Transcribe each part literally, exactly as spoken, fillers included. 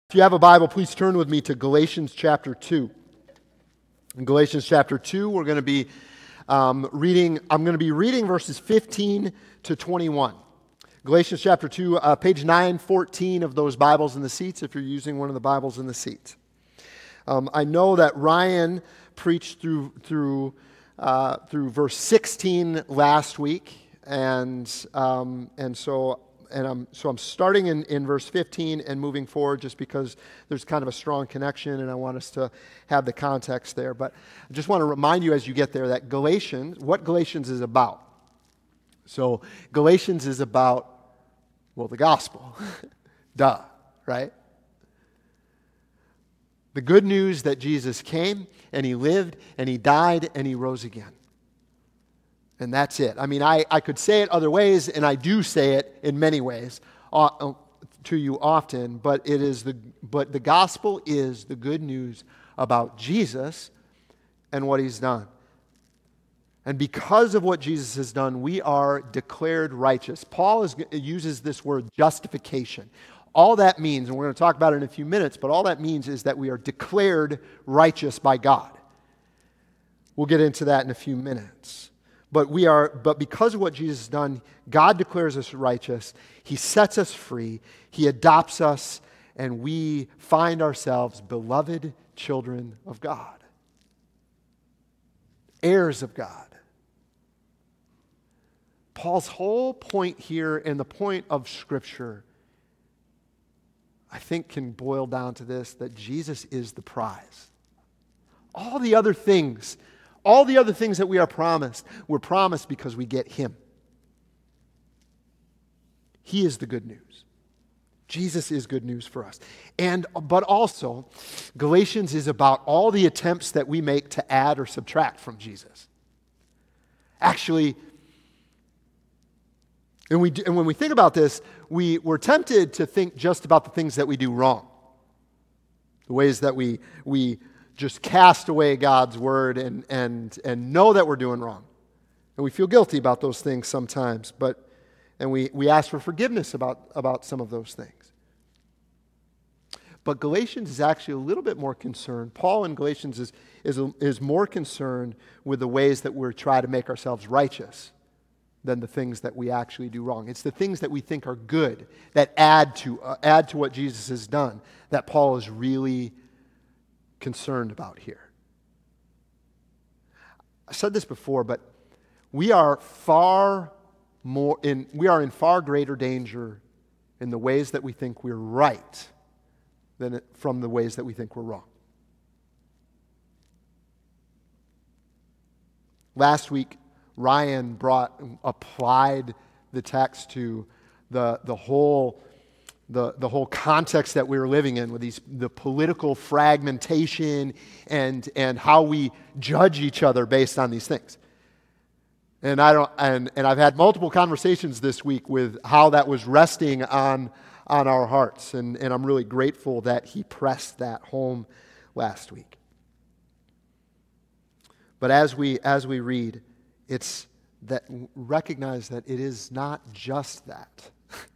If you have a Bible, please turn with me to Galatians chapter two. In Galatians chapter two, we're going to be um, reading, I'm going to be reading verses fifteen to twenty-one. Galatians chapter two, uh, page nine fourteen of those Bibles in the seats, if you're using one of the Bibles in the seats. Um, I know that Ryan preached through, through, uh, through verse sixteen last week, and, um, and so And I'm, so I'm starting in, in verse fifteen and moving forward just because there's kind of a strong connection and I want us to have the context there. But I just want to remind you as you get there that Galatians, what Galatians is about. So Galatians is about, well, the gospel. Duh, right? The good news that Jesus came and he lived and he died and he rose again. And that's it. I mean, I, I could say it other ways, and I do say it in many ways uh, to you often, but it is the but the gospel is the good news about Jesus and what he's done. And because of what Jesus has done, we are declared righteous. Paul is, uses this word justification. All that means, and we're going to talk about it in a few minutes, but all that means is that we are declared righteous by God. We'll get into that in a few minutes. But we are, but because of what Jesus has done, God declares us righteous. He sets us free. He adopts us, and we find ourselves beloved children of God, heirs of God. Paul's whole point here and the point of Scripture, I think, can boil down to this, that Jesus is the prize. All the other things All the other things that we are promised, we're promised because we get him. He is the good news. Jesus is good news for us. And but also, Galatians is about all the attempts that we make to add or subtract from Jesus. Actually, and we and when we think about this, we, we're tempted to think just about the things that we do wrong. The ways that we we just cast away God's word and, and, and know that we're doing wrong. And we feel guilty about those things sometimes, but and we, we ask for forgiveness about, about some of those things. But Galatians is actually a little bit more concerned. Paul in Galatians is, is, is more concerned with the ways that we try to make ourselves righteous than the things that we actually do wrong. It's the things that we think are good, that add to, uh, add to what Jesus has done, that Paul is really concerned about here. I said this before, but we are far more in we are in far greater danger in the ways that we think we're right than from the ways that we think we're wrong. Last week, Ryan brought applied the text to the the whole The, the whole context that we were living in with these the political fragmentation and and how we judge each other based on these things. And I don't and, and I've had multiple conversations this week with how that was resting on on our hearts. And, and I'm really grateful that he pressed that home last week. But as we as we read, it's that recognize that it is not just that.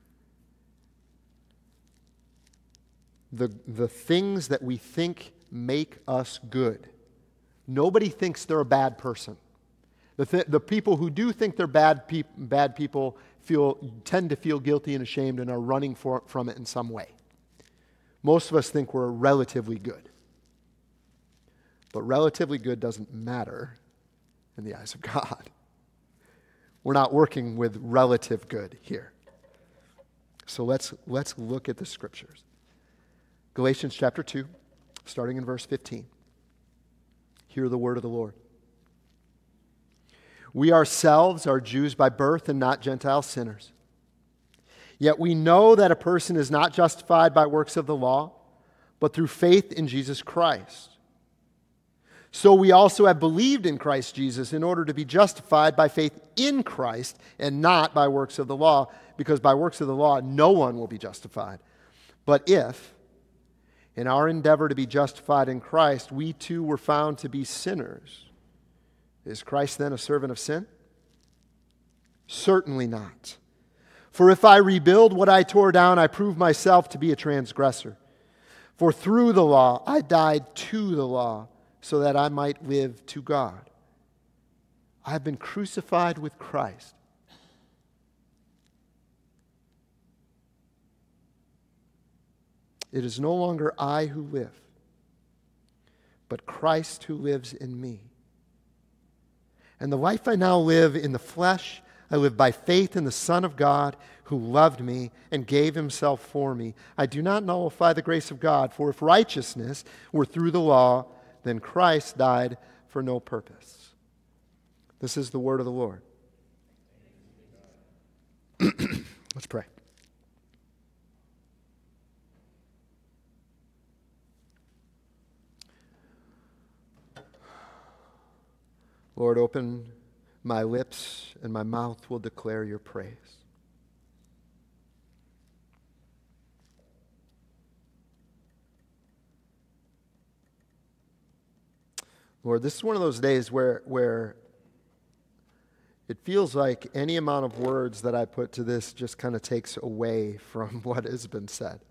The, the things that we think make us good. Nobody thinks they're a bad person. The, th- the people who do think they're bad, pe- bad people feel tend to feel guilty and ashamed and are running for, from it in some way. Most of us think we're relatively good. But relatively good doesn't matter in the eyes of God. We're not working with relative good here. So let's let's look at the Scriptures. Galatians chapter two, starting in verse fifteen. Hear the word of the Lord. We ourselves are Jews by birth and not Gentile sinners. Yet we know that a person is not justified by works of the law, but through faith in Jesus Christ. So we also have believed in Christ Jesus in order to be justified by faith in Christ and not by works of the law, because by works of the law no one will be justified. But if in our endeavor to be justified in Christ, we too were found to be sinners, is Christ then a servant of sin? Certainly not. For if I rebuild what I tore down, I prove myself to be a transgressor. For through the law I died to the law, so that I might live to God. I have been crucified with Christ. It is no longer I who live, but Christ who lives in me. And the life I now live in the flesh, I live by faith in the Son of God who loved me and gave himself for me. I do not nullify the grace of God, for if righteousness were through the law, then Christ died for no purpose. This is the word of the Lord. Let's pray. Lord, open my lips and my mouth will declare your praise. Lord, this is one of those days where, where it feels like any amount of words that I put to this just kind of takes away from what has been said.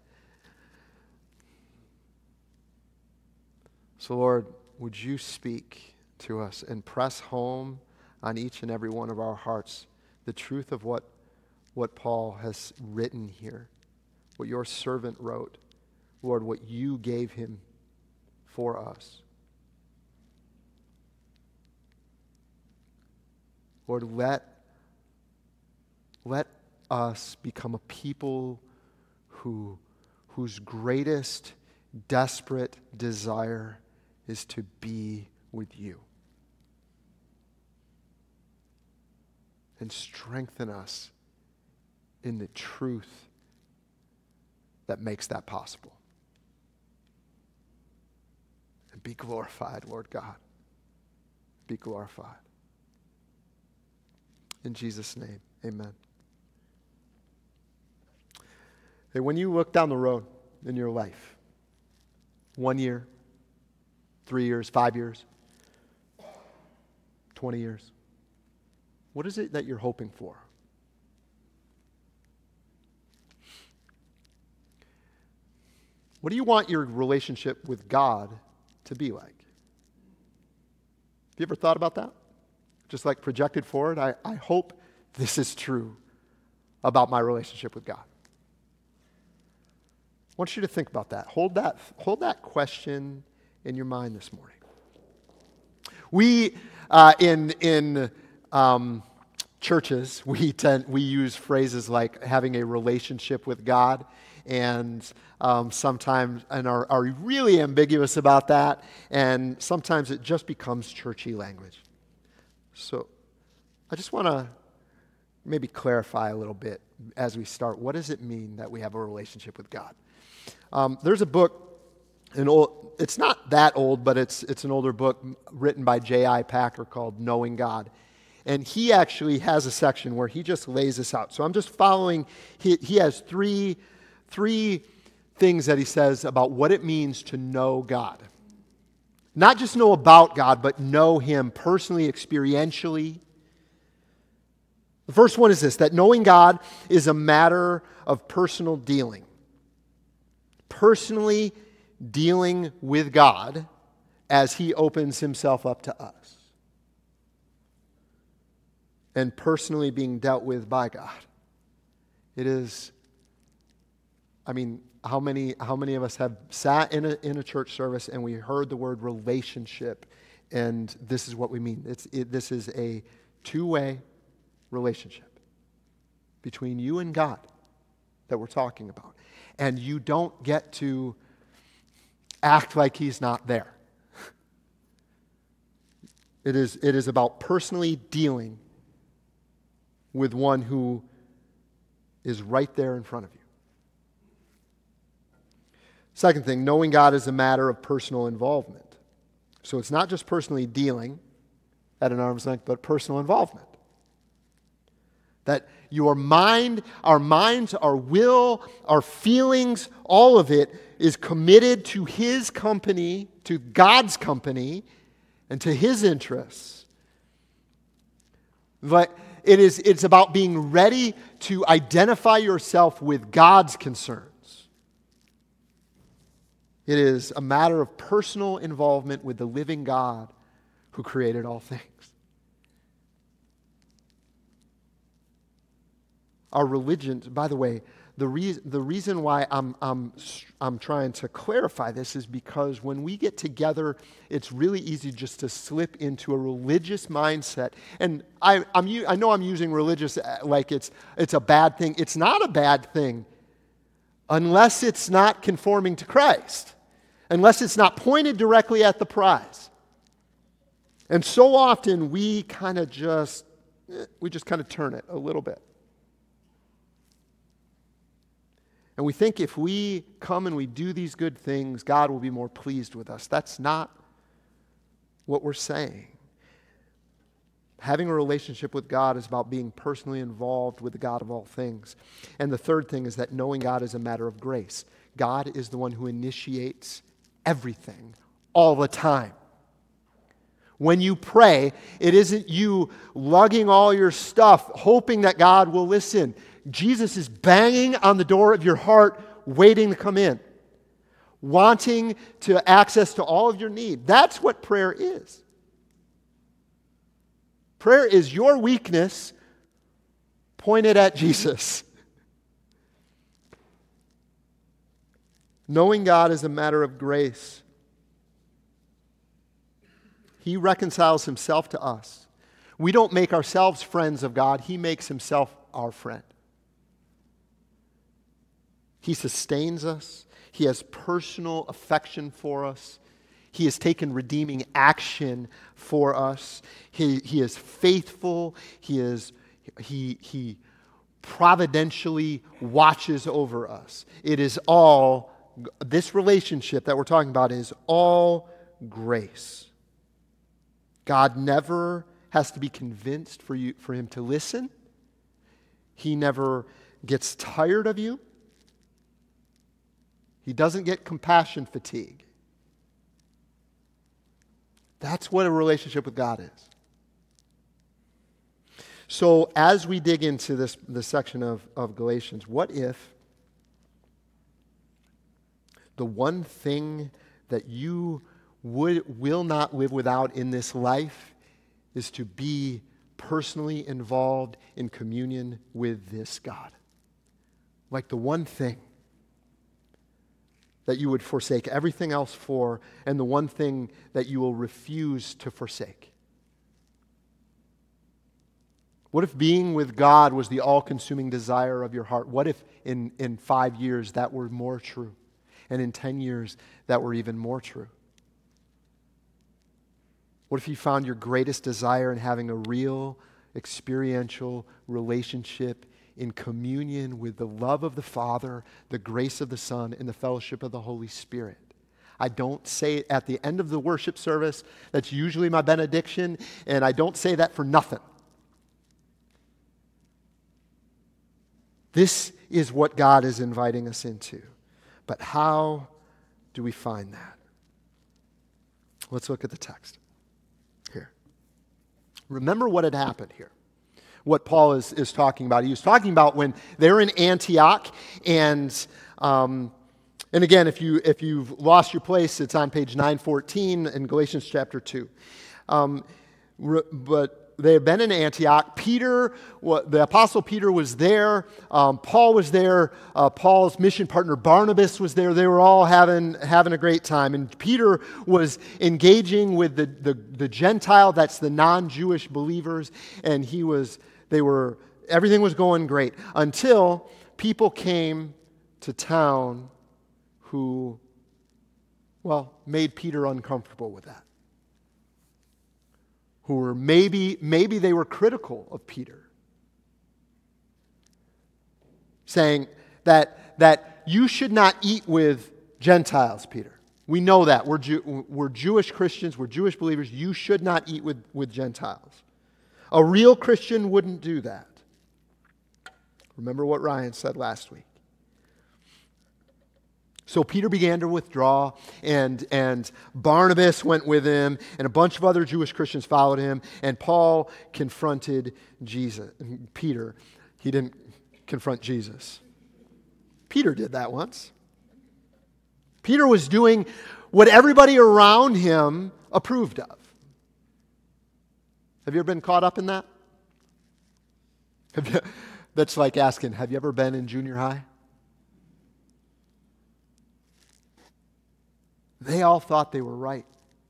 So, Lord, would you speak to us and press home on each and every one of our hearts the truth of what, what Paul has written here, what your servant wrote, Lord, what you gave him for us. Lord, let, let us become a people who, whose greatest desperate desire is to be with you. And strengthen us in the truth that makes that possible. And be glorified, Lord God. Be glorified. In Jesus' name, amen. Hey, when you look down the road in your life, one year, three years, five years, twenty years, what is it that you're hoping for? What do you want your relationship with God to be like? Have you ever thought about that? Just like projected forward? I, I hope this is true about my relationship with God. I want you to think about that. Hold that, hold that question in your mind this morning. We, uh, in, in um, churches, we tend, we use phrases like having a relationship with God, and um, sometimes and are, are really ambiguous about that, and sometimes it just becomes churchy language. So I just want to maybe clarify a little bit as we start. What does it mean that we have a relationship with God? Um, there's a book, an old, it's not that old, but it's it's an older book written by J I Packer called Knowing God. And he actually has a section where he just lays this out. So I'm just following, he, he has three, three things that he says about what it means to know God. Not just know about God, but know him personally, experientially. The first one is this, that knowing God is a matter of personal dealing. Personally dealing with God as he opens himself up to us. And personally being dealt with by God. It is, I mean, how many how many of us have sat in a in a church service and we heard the word relationship, and this is what we mean. It's it, this is a two-way relationship between you and God that we're talking about. And you don't get to act like he's not there. It is it is about personally dealing with one who is right there in front of you. Second thing, knowing God is a matter of personal involvement. So it's not just personally dealing at an arm's length, but personal involvement. That your mind, our minds, our will, our feelings, all of it is committed to his company, to God's company, and to his interests. But it is, it's about being ready to identify yourself with God's concerns. It is a matter of personal involvement with the living God who created all things. Our religion, by the way, the, reason the reason why I'm, I'm, I'm trying to clarify this is because when we get together, it's really easy just to slip into a religious mindset. And I, I'm, I know I'm using religious like it's, it's a bad thing. It's not a bad thing unless it's not conforming to Christ, unless it's not pointed directly at the prize. And so often we kind of just, we just kind of turn it a little bit. And we think if we come and we do these good things, God will be more pleased with us. That's not what we're saying. Having a relationship with God is about being personally involved with the God of all things. And the third thing is that knowing God is a matter of grace. God is the one who initiates everything all the time. When you pray, it isn't you lugging all your stuff, hoping that God will listen. Jesus is banging on the door of your heart, waiting to come in, wanting to access to all of your need. That's what prayer is. Prayer is your weakness pointed at Jesus. Knowing God is a matter of grace. He reconciles himself to us. We don't make ourselves friends of God. He makes himself our friend. He sustains us. He has personal affection for us. He has taken redeeming action for us. He, he is faithful. He is he, he providentially watches over us. It is all, this relationship that we're talking about is all grace. God never has to be convinced for you for him to listen. He never gets tired of you. He doesn't get compassion fatigue. That's what a relationship with God is. So as we dig into this, this section of, of Galatians, what if the one thing that you would will not live without in this life is to be personally involved in communion with this God? Like the one thing that you would forsake everything else for, and the one thing that you will refuse to forsake. What if being with God was the all-consuming desire of your heart? What if in, in five years that were more true? And in ten years that were even more true? What if you found your greatest desire in having a real, experiential relationship in communion with the love of the Father, the grace of the Son, and the fellowship of the Holy Spirit? I don't say it at the end of the worship service. That's usually my benediction, and I don't say that for nothing. This is what God is inviting us into. But how do we find that? Let's look at the text here. Remember what had happened here. What Paul is, is talking about. He was talking about when they're in Antioch, and um, and again, if you if you've lost your place, it's on page nine fourteen in Galatians chapter two. Um, re, but they had been in Antioch. Peter, what, the apostle Peter was there. Um, Paul was there. Uh, Paul's mission partner Barnabas was there. They were all having having a great time. And Peter was engaging with the the, the Gentile, that's the non-Jewish believers, and he was. They were, everything was going great until people came to town who, well, made Peter uncomfortable with that. Who were maybe, maybe they were critical of Peter. Saying that, that you should not eat with Gentiles, Peter. We know that. We're, Jew, we're Jewish Christians. We're Jewish believers. You should not eat with, with Gentiles. A real Christian wouldn't do that. Remember what Ryan said last week. So Peter began to withdraw, and, and Barnabas went with him, and a bunch of other Jewish Christians followed him, and Paul confronted Jesus. Peter, he didn't confront Jesus. Peter did that once. Peter was doing what everybody around him approved of. Have you ever been caught up in that? Have you, that's like asking, have you ever been in junior high? They all thought they were right.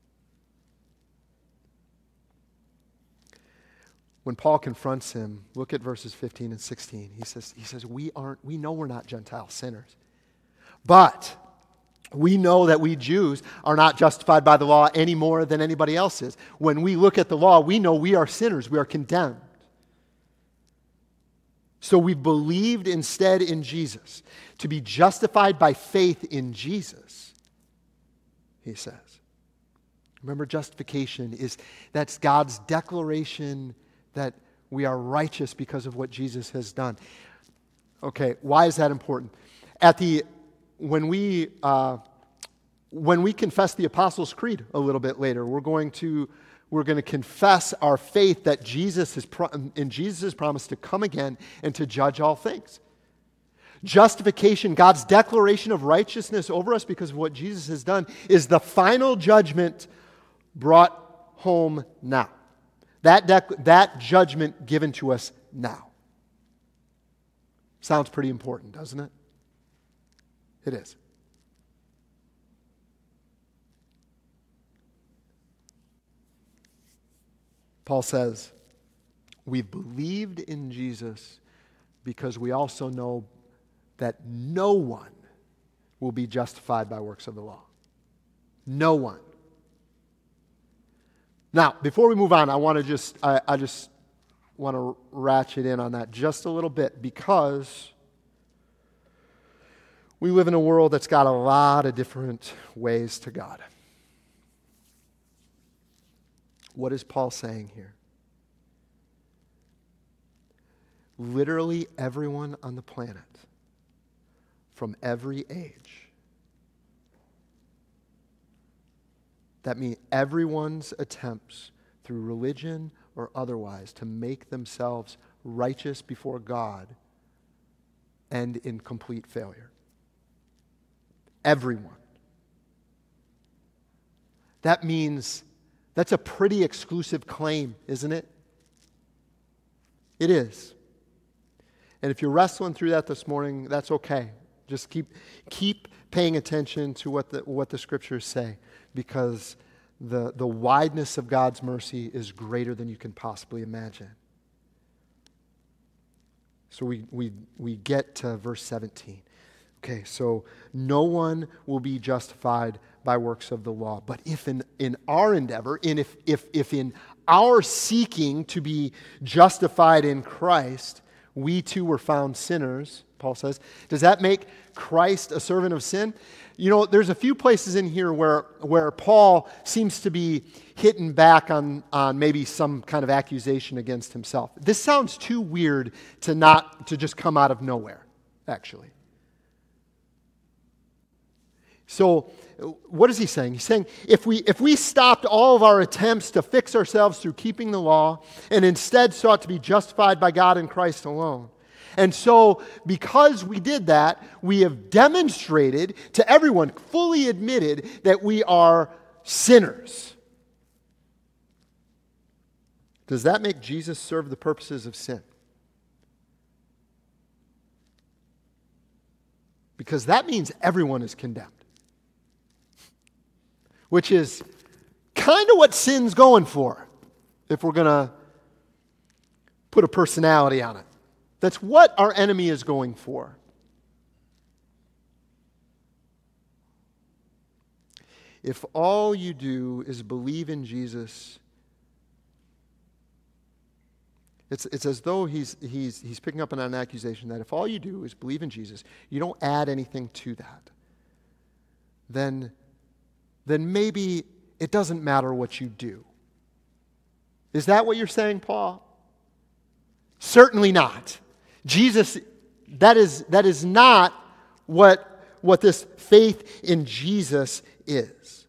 When Paul confronts him, look at verses fifteen and sixteen. He says, he says, we aren't, we know we're not Gentile sinners. But we know that we Jews are not justified by the law any more than anybody else is. When we look at the law, we know we are sinners. We are condemned. So we believed instead in Jesus. To be justified by faith in Jesus, he says. Remember, justification is, that's God's declaration that we are righteous because of what Jesus has done. Okay, why is that important? At the when we uh, when we confess the Apostles' Creed a little bit later, we're going to we're going to confess our faith that Jesus is pro- in Jesus' promise to come again and to judge all things. Justification, God's declaration of righteousness over us because of what Jesus has done, is the final judgment brought home now. That, dec- that judgment given to us now. Sounds pretty important, doesn't it? It is. Paul says, we've believed in Jesus because we also know that no one will be justified by works of the law. No one. Now, before we move on, I want to just, I, I just want to ratchet in on that just a little bit, because we live in a world that's got a lot of different ways to God. What is Paul saying here? Literally everyone on the planet, from every age, that means everyone's attempts through religion or otherwise to make themselves righteous before God end in complete failure. Everyone. That means that's a pretty exclusive claim, isn't it? It is. And if you're wrestling through that this morning, that's okay. Just keep keep paying attention to what the what the scriptures say, because the, the wideness of God's mercy is greater than you can possibly imagine. So we we we get to verse seventeen. Okay, so no one will be justified by works of the law. But if in, in our endeavor, in if, if, if in our seeking to be justified in Christ, we too were found sinners, Paul says, does that make Christ a servant of sin? You know, there's a few places in here where, where Paul seems to be hitting back on, on maybe some kind of accusation against himself. This sounds too weird to not to just come out of nowhere, actually. So, what is he saying? He's saying if we if we stopped all of our attempts to fix ourselves through keeping the law and instead sought to be justified by God in Christ alone. And so, because we did that, we have demonstrated to everyone, fully admitted, that we are sinners. Does that make Jesus serve the purposes of sin? Because that means everyone is condemned. Which is kind of what sin's going for, if we're going to put a personality on it. That's what our enemy is going for. If all you do is believe in Jesus, it's, it's as though he's, he's, he's picking up on an accusation that if all you do is believe in Jesus, you don't add anything to that, then then maybe it doesn't matter what you do. Is that what you're saying, Paul? Certainly not. Jesus, that is, that is not what, what this faith in Jesus is.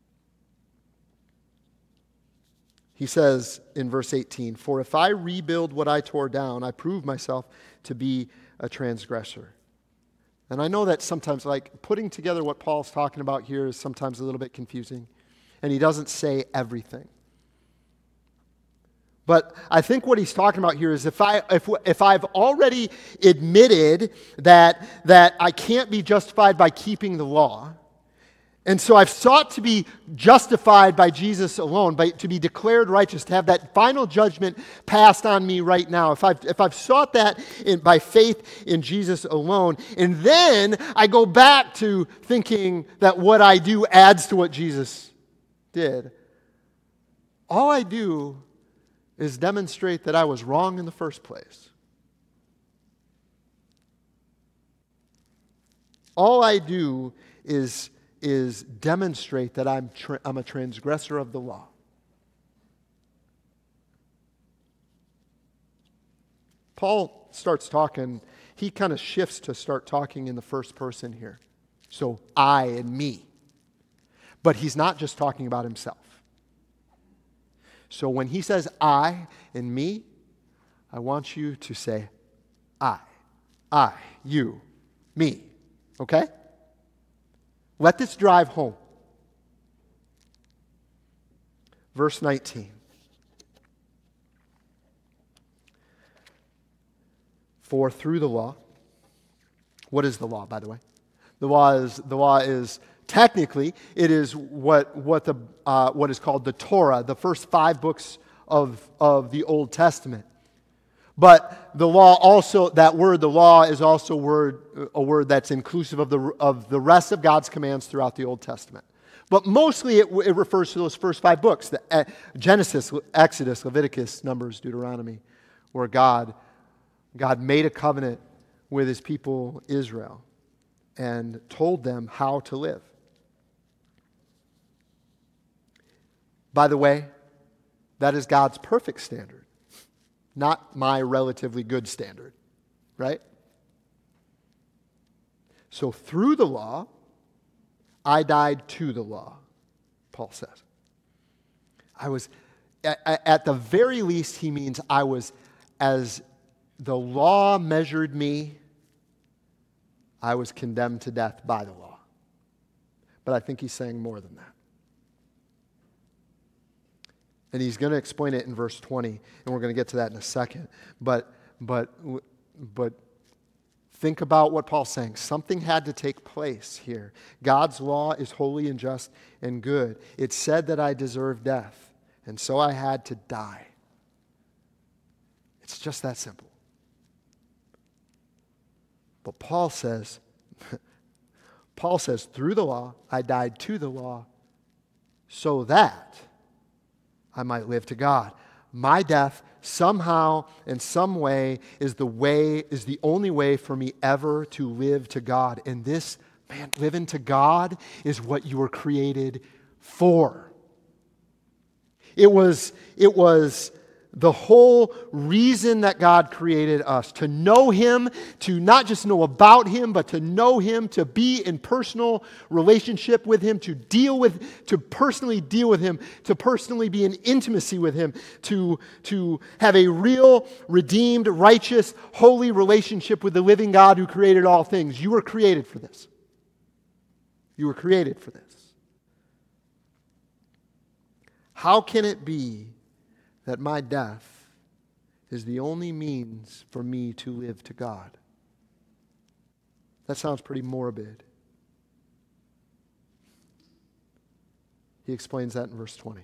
He says in verse eighteen, "For if I rebuild what I tore down, I prove myself to be a transgressor." And I know that sometimes, like, putting together what Paul's talking about here is sometimes a little bit confusing. And he doesn't say everything. But I think what he's talking about here is if, I, if, if I've already admitted that, that I can't be justified by keeping the law, and so I've sought to be justified by Jesus alone, by, to be declared righteous, to have that final judgment passed on me right now. If I've, if I've sought that in, by faith in Jesus alone, and then I go back to thinking that what I do adds to what Jesus did, all I do is demonstrate that I was wrong in the first place. All I do is is demonstrate that I'm, tra- I'm a transgressor of the law. Paul starts talking, he kind of shifts to start talking in the first person here. So I and me. But he's not just talking about himself. So when he says I and me, I want you to say I. I, you, me. Okay? Let this drive home. Verse nineteen. For through the law, what is the law, by the way? The law is the law is technically it is what what the uh, what is called the Torah, the first five books of of the Old Testament. But the law also, that word, the law, is also a word, a word that's inclusive of the, of the rest of God's commands throughout the Old Testament. But mostly it, it refers to those first five books, the, uh, Genesis, Exodus, Leviticus, Numbers, Deuteronomy, where God, God made a covenant with his people Israel and told them how to live. By the way, that is God's perfect standard. Not my relatively good standard, right? So through the law, I died to the law, Paul says. I was, at, at the very least, he means I was, as the law measured me, I was condemned to death by the law. But I think he's saying more than that. And he's going to explain it in verse twenty, and we're going to get to that in a second. But, but, but think about what Paul's saying. Something had to take place here. God's law is holy and just and good. It said that I deserved death, and so I had to die. It's just that simple. But Paul says, Paul says, through the law, I died to the law, so that I might live to God. My death, somehow, in some way, is the way, is the only way for me ever to live to God. And this, man, living to God is what you were created for. It was, it was the whole reason that God created us, to know Him, to not just know about Him, but to know Him, to be in personal relationship with Him, to deal with, to personally deal with Him, to personally be in intimacy with Him, to, to have a real, redeemed, righteous, holy relationship with the living God who created all things. You were created for this. You were created for this. How can it be that my death is the only means for me to live to God? That sounds pretty morbid. He explains that in verse twenty.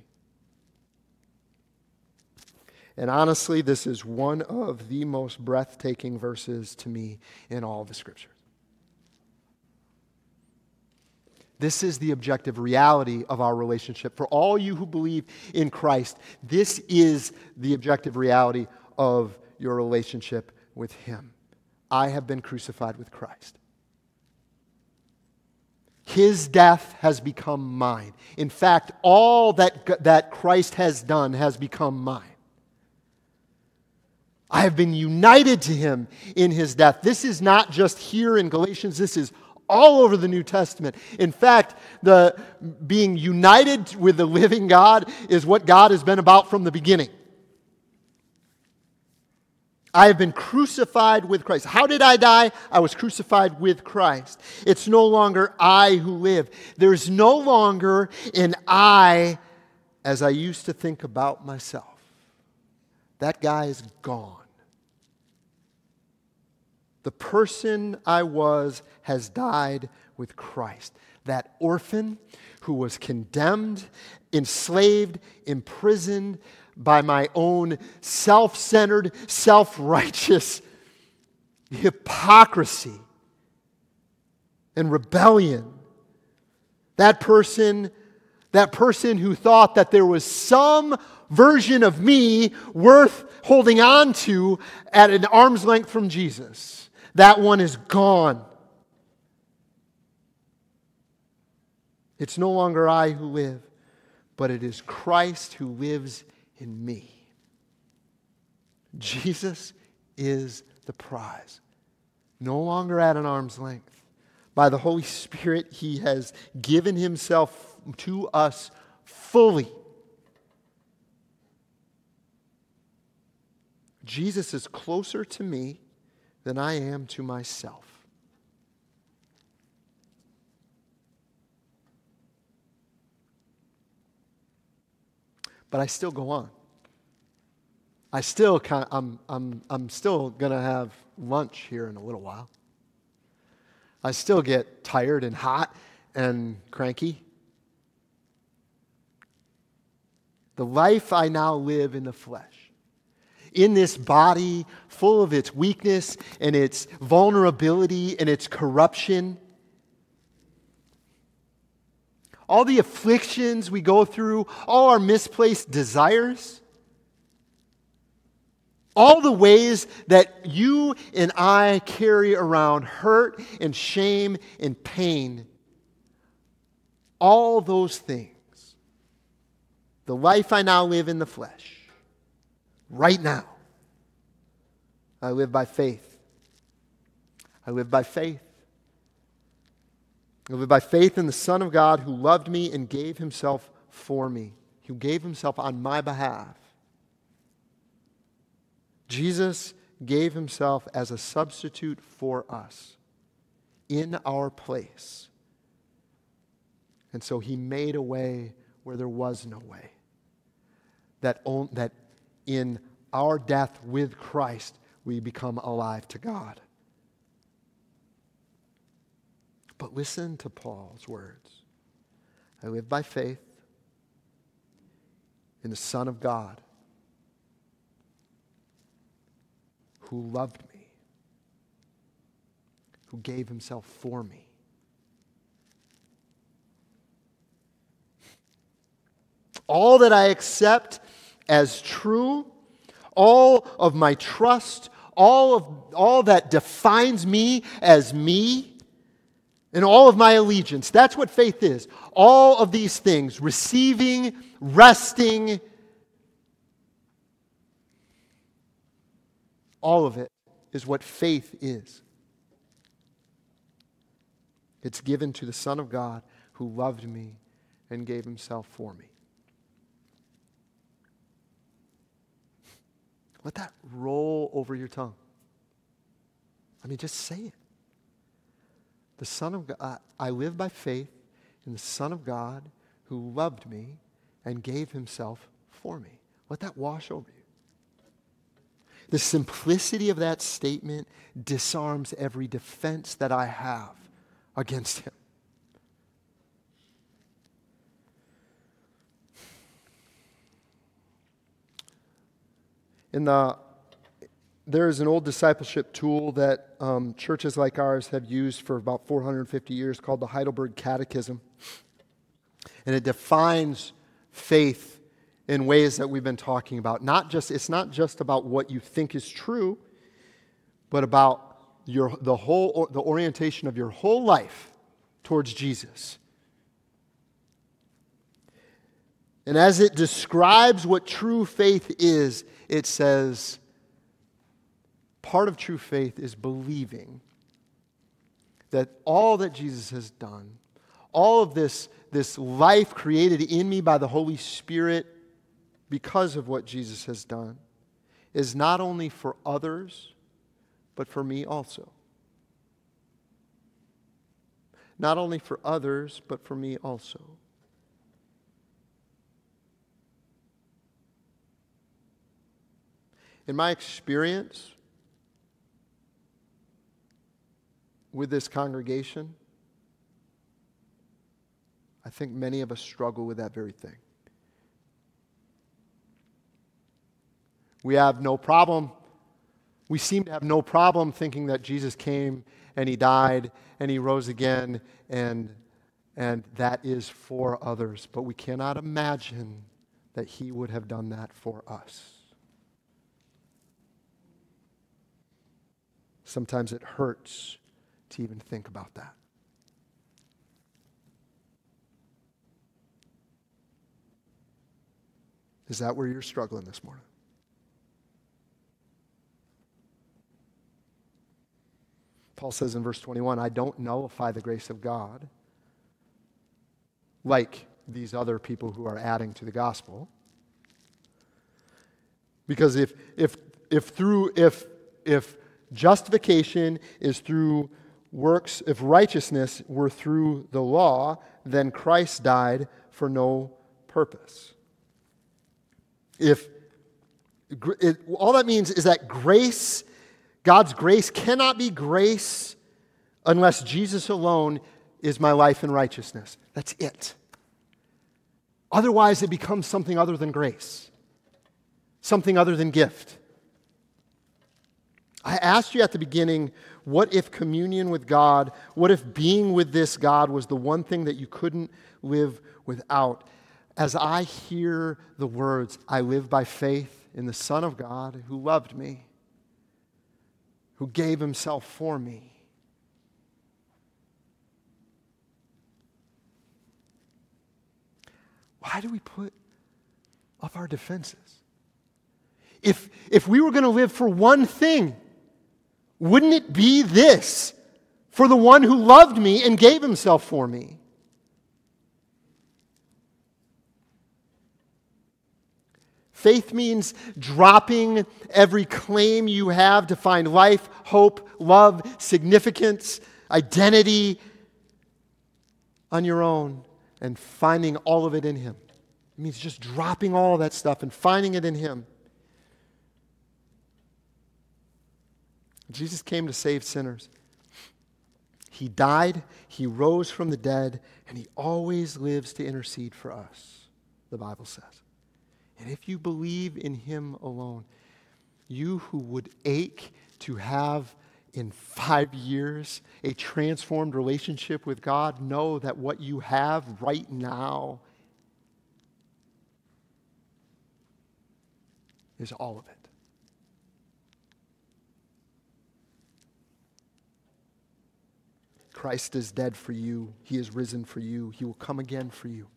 And honestly, this is one of the most breathtaking verses to me in all of the Scriptures. This is the objective reality of our relationship. For all you who believe in Christ, this is the objective reality of your relationship with Him. I have been crucified with Christ. His death has become mine. In fact, all that, that Christ has done has become mine. I have been united to Him in His death. This is not just here in Galatians. This is all over the New Testament. In fact, the being united with the living God is what God has been about from the beginning. I have been crucified with Christ. How did I die? I was crucified with Christ. It's no longer I who live. There's no longer an I as I used to think about myself. That guy is gone. The person I was has died with Christ. That orphan who was condemned, enslaved, imprisoned by my own self-centered, self-righteous hypocrisy and rebellion. That person, that person who thought that there was some version of me worth holding on to at an arm's length from Jesus. That one is gone. It's no longer I who live, but it is Christ who lives in me. Jesus is the prize. No longer at an arm's length. By the Holy Spirit, He has given Himself to us fully. Jesus is closer to me than I am to myself. But I still go on. I still kind of, I'm I'm I'm still gonna have lunch here in a little while. I still get tired and hot and cranky. The life I now live in the flesh, in this body full of its weakness and its vulnerability and its corruption, all the afflictions we go through, all our misplaced desires, all the ways that you and I carry around hurt and shame and pain, all those things, the life I now live in the flesh, right now, I live by faith. I live by faith. I live by faith in the Son of God who loved me and gave Himself for me, who gave Himself on my behalf. Jesus gave Himself as a substitute for us in our place. And so He made a way where there was no way. That, on, that in our death with Christ, we become alive to God. But listen to Paul's words. I live by faith in the Son of God who loved me, who gave Himself for me. All that I accept as true, all of my trust, all of all that defines me as me, and all of my allegiance. That's what faith is. All of these things, receiving, resting, all of it is what faith is. It's given to the Son of God who loved me and gave Himself for me. Let that roll over your tongue. I mean, just say it. The Son of God, I live by faith in the Son of God who loved me and gave Himself for me. Let that wash over you. The simplicity of that statement disarms every defense that I have against Him. In the There is an old discipleship tool that um, churches like ours have used for about four hundred fifty years called the Heidelberg Catechism. And it defines faith in ways that we've been talking about. Not just, it's not just about what you think is true, but about your, the whole, the orientation of your whole life towards Jesus. And as it describes what true faith is, it says, part of true faith is believing that all that Jesus has done, all of this, this life created in me by the Holy Spirit because of what Jesus has done, is not only for others, but for me also. Not only for others, but for me also. In my experience with this congregation, I think many of us struggle with that very thing. We have no problem, we seem to have no problem thinking that Jesus came and he died and he rose again and, and that is for others. But we cannot imagine that he would have done that for us. Sometimes it hurts to even think about that. Is that where you're struggling this morning? Paul says in verse twenty-one, I don't nullify the grace of God like these other people who are adding to the gospel. Because if if if through if if justification is through works, if righteousness were through the law, then Christ died for no purpose. If it, all that means is that grace, God's grace cannot be grace unless Jesus alone is my life in righteousness. That's it. Otherwise, it becomes something other than grace, something other than gift. I asked you at the beginning, what if communion with God, what if being with this God was the one thing that you couldn't live without? As I hear the words, I live by faith in the Son of God who loved me, who gave himself for me. Why do we put up our defenses? If, if we were going to live for one thing, wouldn't it be this? For the one who loved me and gave himself for me. Faith means dropping every claim you have to find life, hope, love, significance, identity on your own and finding all of it in him. It means just dropping all of that stuff and finding it in him. Jesus came to save sinners. He died, he rose from the dead, and he always lives to intercede for us, the Bible says. And if you believe in him alone, you who would ache to have in five years a transformed relationship with God, know that what you have right now is all of it. Christ is dead for you. He is risen for you. He will come again for you.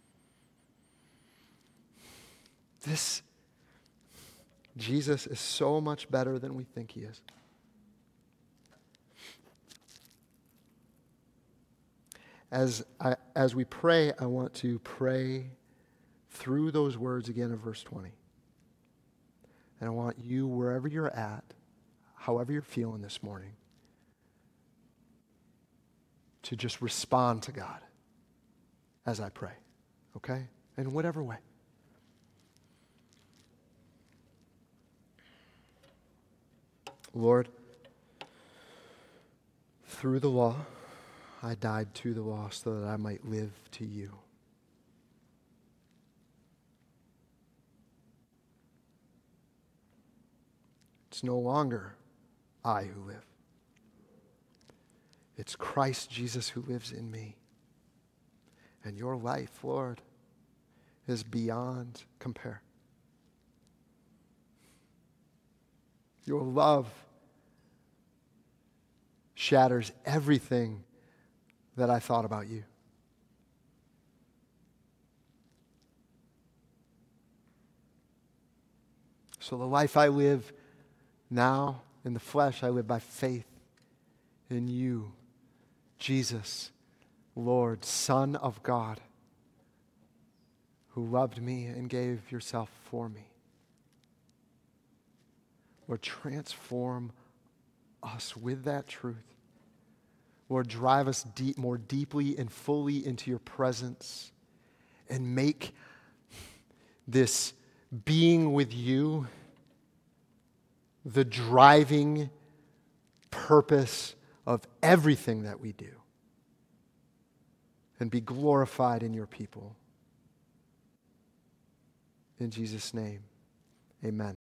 This Jesus is so much better than we think he is. As I, as we pray, I want to pray through those words again of verse twenty. And I want you, wherever you're at, however you're feeling this morning, to just respond to God as I pray, okay? In whatever way. Lord, through the law, I died to the law so that I might live to you. It's no longer I who live. It's Christ Jesus who lives in me. And your life, Lord, is beyond compare. Your love shatters everything that I thought about you. So the life I live now in the flesh, I live by faith in you, Jesus, Lord, Son of God, who loved me and gave yourself for me. Lord, transform us with that truth. Lord, drive us deep, more deeply and fully into your presence and make this being with you the driving purpose of everything that we do. And be glorified in your people. In Jesus' name, amen.